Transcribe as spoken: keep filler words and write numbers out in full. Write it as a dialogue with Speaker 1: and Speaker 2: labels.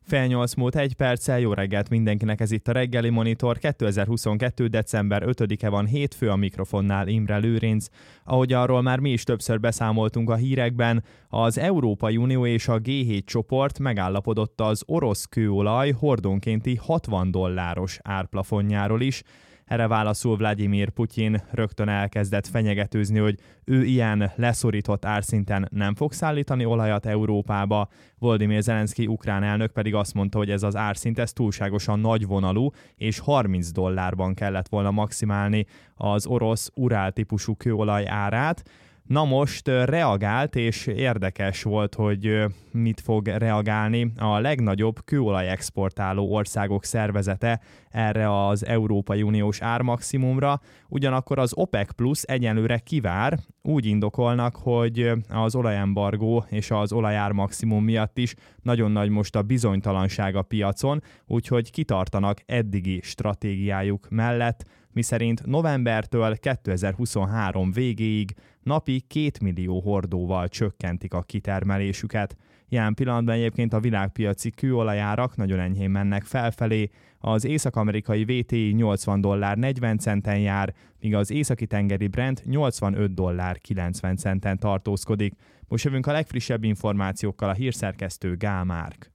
Speaker 1: Fél nyolc múlt egy perccel, jó reggelt mindenkinek, ez itt a Reggeli Monitor. kétezer-huszonkettő. december ötödike van, hétfő, a mikrofonnál Imre Lőrinc. Ahogy arról már mi is többször beszámoltunk a hírekben, az Európai Unió és a gé hét csoport megállapodott az orosz kőolaj hordonkénti hatvan dolláros árplafonjáról is. Erre válaszul Vladimir Putyin rögtön elkezdett fenyegetőzni, hogy ő ilyen leszorított árszinten nem fog szállítani olajat Európába. Volodymyr Zelenszky ukrán elnök pedig azt mondta, hogy ez az árszint ez túlságosan nagyvonalú, és harminc dollárban kellett volna maximálni az orosz Urál típusú kőolaj árát. Na most reagált, és érdekes volt, hogy mit fog reagálni a legnagyobb kőolaj exportáló országok szervezete erre az Európai Uniós ármaximumra. Ugyanakkor az OPEC Plus egyenlőre kivár, úgy indokolnak, hogy az olajembargó és az olajármaximum miatt is nagyon nagy most a bizonytalanság a piacon, úgyhogy kitartanak eddigi stratégiájuk mellett, miszerint novembertől kétezer-huszonhárom végéig napi két millió hordóval csökkentik a kitermelésüket. Jelen pillanatban egyébként a világpiaci kőolajárak nagyon enyhén mennek felfelé, az észak-amerikai vé té i nyolcvan dollár negyven centen jár, míg az északi-tengeri Brent nyolcvanöt dollár kilencven centen tartózkodik. Most jövünk a legfrissebb információkkal, a hírszerkesztő Gál Márk.